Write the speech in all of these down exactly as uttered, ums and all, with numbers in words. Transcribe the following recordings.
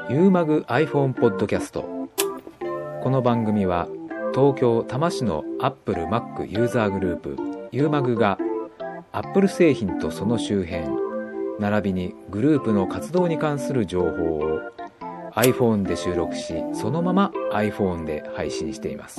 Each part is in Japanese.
ユーマグ iPhone ポッドキャスト。この番組は東京多摩市の Apple Mac ユーザーグループユーマグが Apple 製品とその周辺並びにグループの活動に関する情報を iPhone で収録し、そのまま iPhone で配信しています。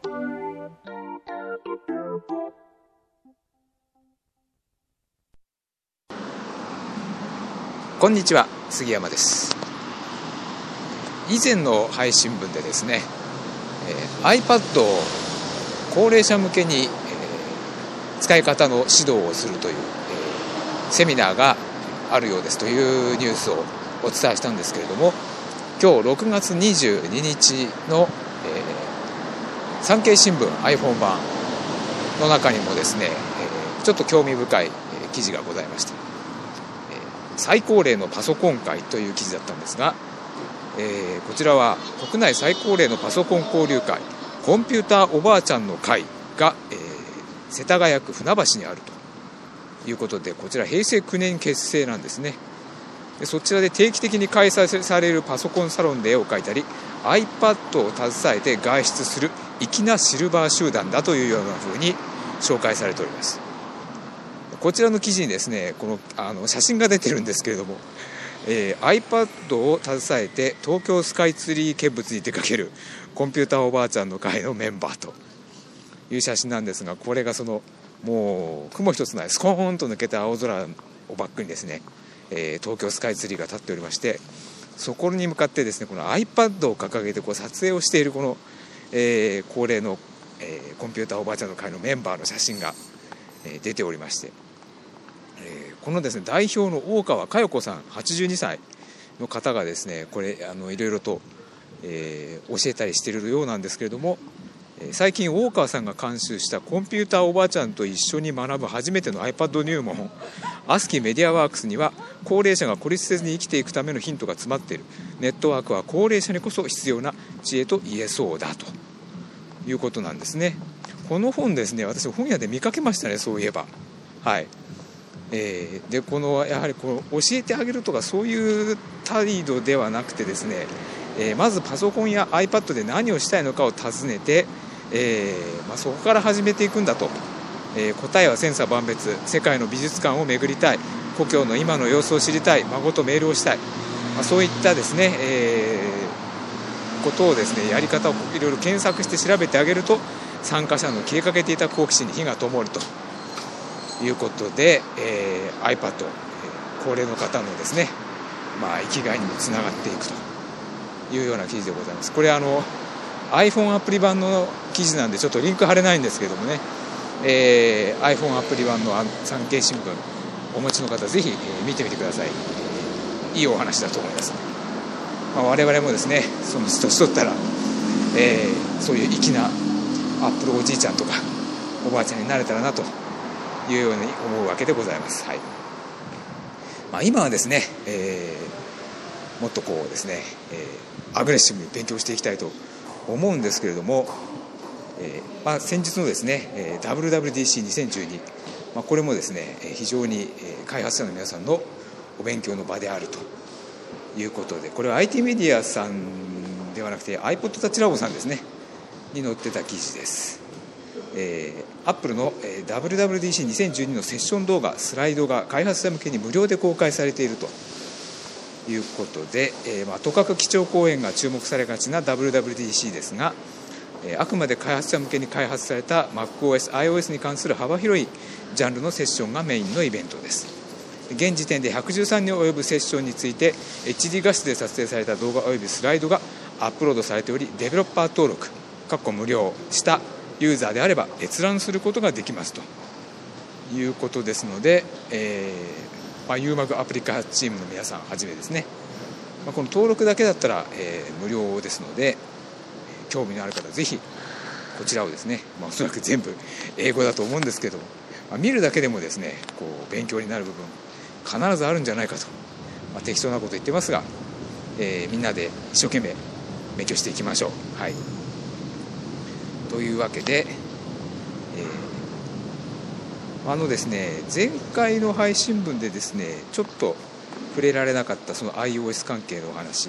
こんにちは、杉山です。以前の配信分でですね、えー、iPad を高齢者向けに、えー、使い方の指導をするという、えー、セミナーがあるようですというニュースをお伝えしたんですけれども、今日ろくがつにじゅうににちの、えー、産経新聞 iPhone 版の中にもですね、えー、ちょっと興味深い、えー、記事がございました。最高齢のパソコン会という記事だったんですが、えー、こちらは国内最高齢のパソコン交流会コンピューターおばあちゃんの会が、えー、世田谷区船橋にあるということで、こちらへいせいきゅうねん結成なんですね。でそちらで定期的に開催されるパソコンサロンで絵を描いたり iPad を携えて外出する粋なシルバー集団だというような風に紹介されております。こちらの記事にですね、このあの写真が出てるんですけれども、えー、iPad を携えて東京スカイツリー見物に出かけるコンピューターおばあちゃんの会のメンバーという写真なんですが、これがそのもう雲一つないスコーンと抜けた青空をバックにですね、えー、東京スカイツリーが立っておりまして、そこに向かってですね、この iPad を掲げてこう撮影をしているこの、えー、高齢の、えー、コンピューターおばあちゃんの会のメンバーの写真が、えー、出ておりまして、このですね代表の大川佳代子さんはちじゅうにさいの方がですね、これあのいろいろと、えー、教えたりしているようなんですけれども、最近大川さんが監修したコンピューターおばあちゃんと一緒に学ぶ初めての iPad 入門アスキーメディアワークスには、高齢者が孤立せずに生きていくためのヒントが詰まっている。ネットワークは高齢者にこそ必要な知恵と言えそうだということなんですね。この本ですね、私本屋で見かけましたね、そういえば。はい。えー、でこのやはりこの教えてあげるとかそういう態度ではなくてですね、えー、まずパソコンや iPad で何をしたいのかを尋ねて、えーまあ、そこから始めていくんだと、えー、答えは千差万別。世界の美術館を巡りたい、故郷の今の様子を知りたい、孫とメールをしたい、まあ、そういったですね、えー、ことをですねやり方をいろいろ検索して調べてあげると、参加者の消えかけていた好奇心に火が灯るということで、えー、iPad、えー、高齢の方のですね、まあ、生きがいにもつながっていくというような記事でございます。これあの iPhone アプリ版の記事なんでちょっとリンク貼れないんですけどもね、えー、iPhone アプリ版の産経新聞お持ちの方ぜひ、えー、見てみてください。いいお話だと思います、まあ、我々もですねその年取ったら、えー、そういう粋なアップルおじいちゃんとかおばあちゃんになれたらなというように思うわけでございます。はい。まあ、今はですね、えー、もっとこうですね、えー、アグレッシブに勉強していきたいと思うんですけれども、えーまあ、先日のですね ダブリューダブリューディーシーにせんじゅうに、まあ、これもですね非常に開発者の皆さんのお勉強の場であるということで、これは アイティー メディアさんではなくて iPod Touch Labo さんですねに載ってた記事です。えー、アップルの、えー、ダブリューダブリューディーシーにせんじゅうに のセッション動画スライドが開発者向けに無料で公開されているということで、えーまあ、とかく基調講演が注目されがちな ダブリューダブリューディーシー ですが、えー、あくまで開発者向けに開発された MacOS、iOS に関する幅広いジャンルのセッションがメインのイベントです。現時点でひゃくじゅうさんにん及ぶセッションについて エイチディー 画質で撮影された動画およびスライドがアップロードされており、デベロッパー登録無料したユーザーであれば閲覧することができますということですので、えーまあ、ユーマグアプリ開発チームの皆さんはじめですね、まあ、この登録だけだったら、えー、無料ですので、興味のある方はぜひこちらをですね、まあ、おそらく全部英語だと思うんですけども、まあ、見るだけでもですねこう勉強になる部分必ずあるんじゃないかと、まあ、適当なこと言ってますが、えー、みんなで一生懸命勉強していきましょう。はい。というわけで、えー、あのですね前回の配信分でですねちょっと触れられなかったその iOS 関係のお話、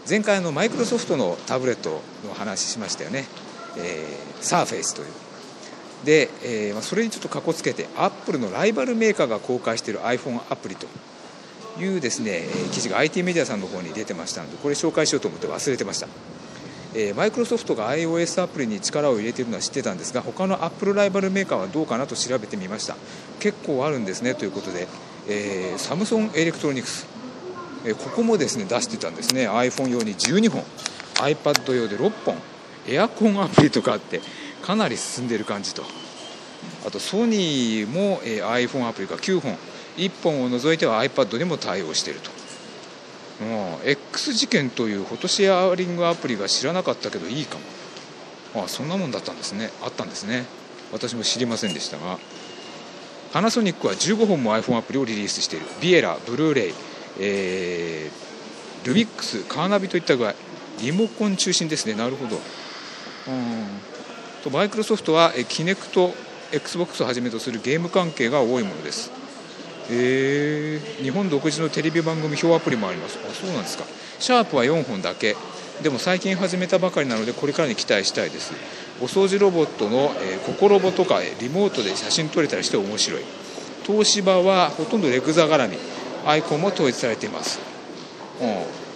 前回のマイクロソフトのタブレットの話しましたよね、えー、サーフェイスというで、えーまあ、それにちょっとかこつけてアップルのライバルメーカーが公開している iPhone アプリというですね、えー、記事が アイティー メディアさんの方に出てましたので、これ紹介しようと思って忘れてました。えー、マイクロソフトが iOS アプリに力を入れているのは知ってたんですが、他のアップルライバルメーカーはどうかなと調べてみました。結構あるんですねということで、えー、サムソンエレクトロニクス、えー、ここもですね出してたんですね。 iPhone 用にじゅうにほん、 iPad 用でろっぽん、エアコンアプリとかあってかなり進んでいる感じと、あとソニーも、えー、iPhone アプリがきゅうほん、いっぽんを除いては iPad にも対応していると。うん、X 事件というフォトシェアリングアプリが知らなかったけどいいかも。あ、そんなもんだったんですね。あったんですね。私も知りませんでしたが、パナソニックはじゅうごほんも iPhone アプリをリリースしている。ビエラ、ブルーレイ、えー、ルビックス、カーナビといった具合、リモコン中心ですね。なるほど。うん、とマイクロソフトはキネクト、Xbox をはじめとするゲーム関係が多いものです。えー、日本独自のテレビ番組表アプリもあります。あ、そうなんですか。シャープはよんほんだけでも最近始めたばかりなのでこれからに期待したいです。お掃除ロボットの、えー、ココロボとかリモートで写真撮れたりして面白い。東芝はほとんどレクザ絡み、アイコンも統一されています。うん、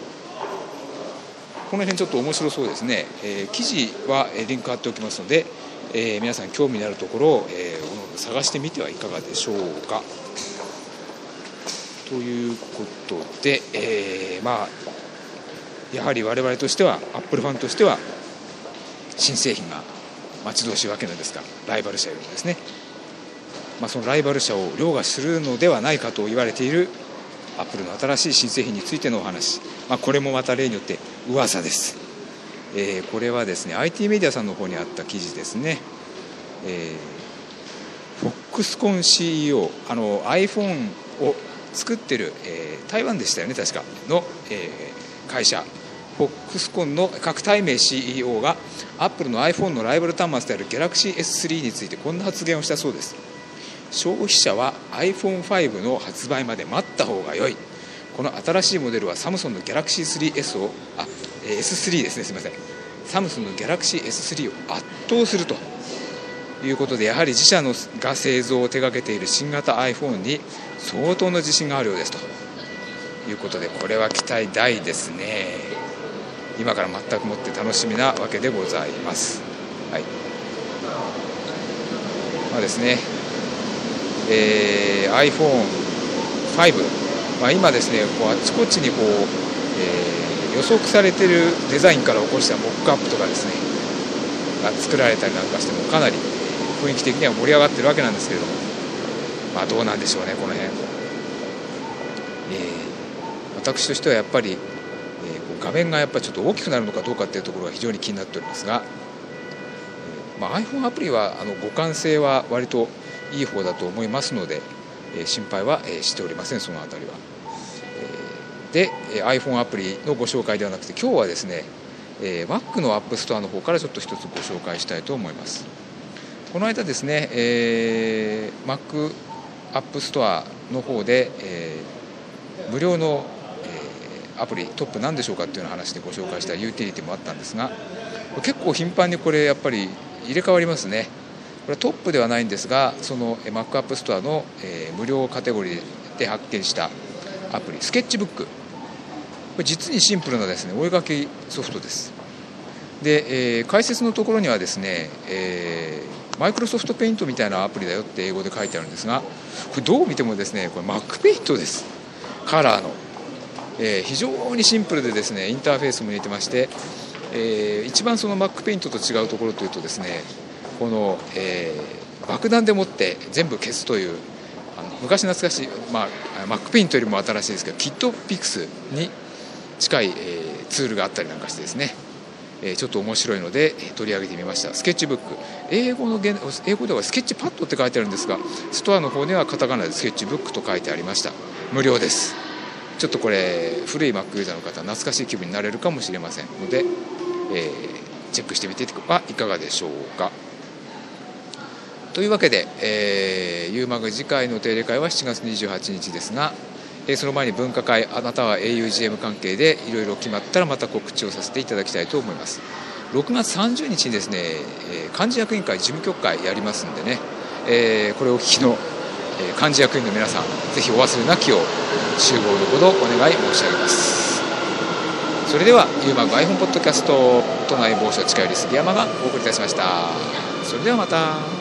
この辺ちょっと面白そうですね。えー、記事はリンク貼っておきますので、えー、皆さん興味のあるところを、えー、探してみてはいかがでしょうか。ということで、えー、まあやはり我々としてはアップルファンとしては新製品が待ち遠しいわけなんですが、ライバル社よりもですね、まあ、そのライバル社を凌駕するのではないかと言われているアップルの新しい新製品についてのお話、まあ、これもまた例によって噂です。えー、これはですね アイティー メディアさんの方にあった記事ですね。えー、フォックスコン シーイーオー、あの iPhone を作ってる、えー、台湾でしたよね確かの、えー、会社フォックスコンの各対名 シーイーオー がアップルの iPhone のライバル端末である Galaxy エススリー についてこんな発言をしたそうです。消費者は アイフォンファイブ の発売まで待った方が良い。この新しいモデルはサムソンの Galaxy スリーエス をあ エススリー ですね、すみません、サムソンの Galaxy エススリー を圧倒するということで、やはり自社のが製造を手掛けている新型 iPhone に相当の自信があるようですということで、これは期待大ですね。今から全くもって楽しみなわけでございます。はい、まあですね、えー、アイフォンファイブ、まあ、今ですねこうあちこちにこう、えー、予測されているデザインから起こしたモックアップとかですねが作られたりなんかしてもかなり雰囲気的には盛り上がってるわけなんですけれども、まあどうなんでしょうねこの辺、えー、私としてはやっぱり、えー、画面がやっぱりちょっと大きくなるのかどうかっていうところが非常に気になっておりますが、えーまあ、iPhone アプリはあの互換性は割といい方だと思いますので、えー、心配は、えー、しておりません。そのあたりは、えー、で、えー、iPhone アプリのご紹介ではなくて今日はですね、えー、Mac の App Store の方からちょっと一つご紹介したいと思います。この間ですね、えー、Mac App Store の方で、えー、無料の、えー、アプリトップ何でしょうかっていうような話でご紹介したユーティリティもあったんですが、結構頻繁にこれやっぱり入れ替わりますね。これはトップではないんですが、その Mac App Store の、えー、無料カテゴリーで発見したアプリスケッチブック、これ実にシンプルなですねお絵描きソフトです。で、えー、解説のところにはですね、えーマイクロソフトペイントみたいなアプリだよって英語で書いてあるんですが、これどう見てもですねこれ Mac ペイントです。カラーの、えー、非常にシンプルでですねインターフェースも似てまして、えー、一番その Mac ペイントと違うところというとですねこの、えー、爆弾でもって全部消すというあの昔懐かしい、まあ、Mac ペイントよりも新しいですけどキットピクスに近い、えー、ツールがあったりなんかしてですね、えー、ちょっと面白いので取り上げてみました。スケッチブック、英語の英語ではスケッチパッドって書いてあるんですが、ストアの方にはカタカナでスケッチブックと書いてありました。無料です。ちょっとこれ古い Mac ユーザーの方は懐かしい気分になれるかもしれませんので、えー、チェックしてみてはいかがでしょうか。というわけで、えー、ユーマグ次回の定例会はしちがつにじゅうはちにちですが、 えー、その前に分科会あなたは エーユージーエム 関係でいろいろ決まったらまた告知をさせていただきたいと思います。ろくがつさんじゅうにちにですね、えー、幹事役員会事務局会やりますんでね、えー、これをお聞きの、えー、幹事役員の皆さんぜひお忘れなきを集合のほどお願い申し上げます。それではユーマグ iPhone ポッドキャスト都内某所近寄り杉山がお送りいたしました。それではまた。